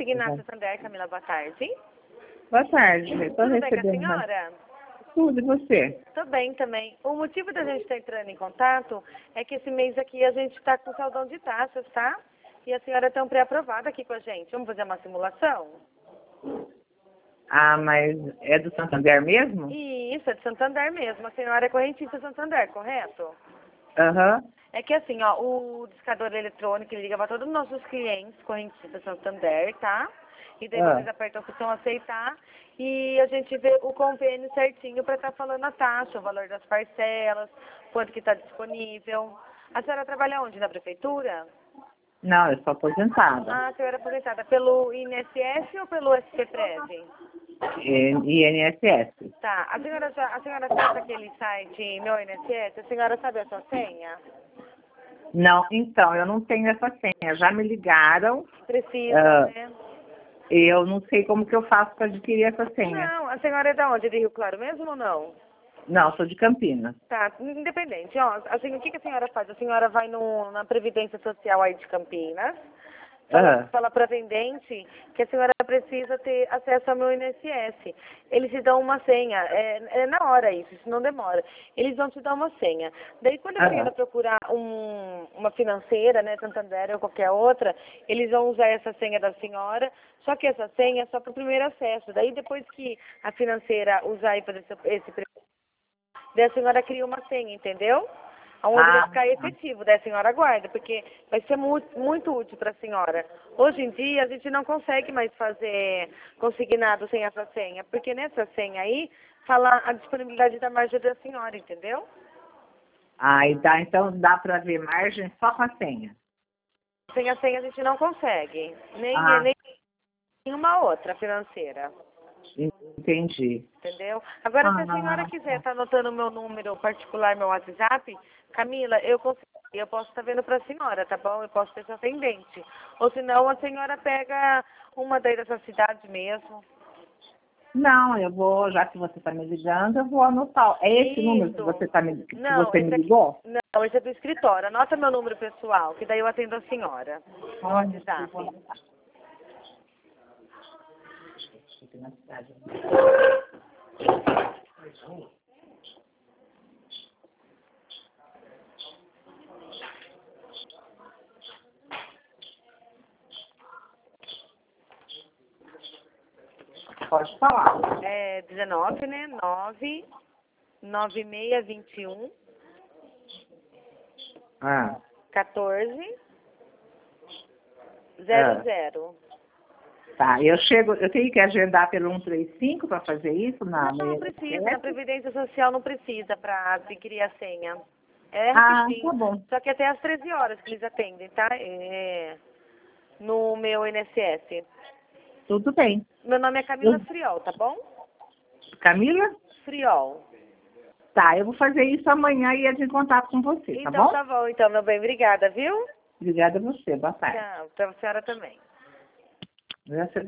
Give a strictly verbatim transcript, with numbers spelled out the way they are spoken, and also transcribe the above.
Consignato Santander, Camila, boa tarde. Boa tarde. Estou Tudo bem com a recebendo uma... senhora? Tudo, e você? Tô bem também. O motivo da gente estar entrando em contato é que esse mês aqui a gente está com saldão de taxas, tá? E a senhora tem um pré-aprovado aqui com a gente. Vamos fazer uma simulação? Ah, mas é do Santander mesmo? Isso, é de Santander mesmo. A senhora é correntista Santander, correto? Aham. É que assim, ó, o discador eletrônico, ele liga para todos os nossos clientes, correntistas Santander, tá? E daí Ah. vocês apertam a opção aceitar e a gente vê o convênio certinho para estar falando a taxa, o valor das parcelas, quanto que está disponível. A senhora trabalha onde? Na prefeitura? Não, eu sou aposentada. Ah, a senhora é aposentada pelo I N S S ou pelo S P Prev? É, I N S S. Tá, a senhora, já, a senhora acessa aquele site Meu I N S S? A senhora sabe a sua senha? Não, então, eu não tenho essa senha. Já me ligaram. Precisa, ah, né? Eu não sei como que eu faço para adquirir essa senha. Não, a senhora é da onde? De Rio Claro mesmo ou não? Não, sou de Campinas. Tá, independente. Ó, assim, o que, que a senhora faz? A senhora vai no, na Previdência Social aí de Campinas, fala, Ah. fala para atendente que a senhora precisa ter acesso ao meu I N S S. Eles te dão uma senha, é, é na hora isso, isso não demora. Eles vão te dar uma senha. Daí quando a Ah. senhora procurar um, uma financeira, né, Santander ou qualquer outra, eles vão usar essa senha da senhora, só que essa senha é só para o primeiro acesso. Daí depois que a financeira usar e fazer esse, esse daí a senhora cria uma senha, entendeu? Onde vai Ah. ficar efetivo, daí a senhora guarda, porque vai ser muito, muito útil para a senhora. Hoje em dia a gente não consegue mais fazer consignado sem essa senha, porque nessa senha aí fala a disponibilidade da margem da senhora, entendeu? Ah, e dá, então dá para ver margem só com a senha. Sem a senha a gente não consegue, nem, Ah, nem nenhuma outra financeira. entendi. Entendeu? Agora, se a senhora Ah, quiser estar anotando o meu número particular, meu WhatsApp, Camila, eu consigo, eu posso estar vendo para a senhora, tá bom? Eu posso ser sua atendente. Ou senão a senhora pega uma daí dessa cidade mesmo. não, eu vou, já que você está me ligando, eu vou anotar. É esse número que Isso. você, tá me, que Não, você me esse aqui. ligou? Não, esse é do escritório. Anota meu número pessoal, que daí eu atendo a senhora. No WhatsApp. Pode falar. É dezenove, né? nove nove seis vinte e um Ah, quatorze zero ah. zero. Tá, eu chego, eu tenho que agendar pelo cento e trinta e cinco para fazer isso na Não, não precisa. Na Previdência Social não precisa para adquirir a senha. É Ah, rapidinho. tá bom. Só que até às treze horas que eles atendem, tá? É, no meu I N S S. Tudo bem. Meu nome é Camila Eu- Friol, tá bom? Camila? Friol. Tá, eu vou fazer isso amanhã e entro em contato com você, tá Então bom? tá bom, então, meu bem. Obrigada, viu? Obrigada a você, boa tarde. Tchau. Pra senhora também. Você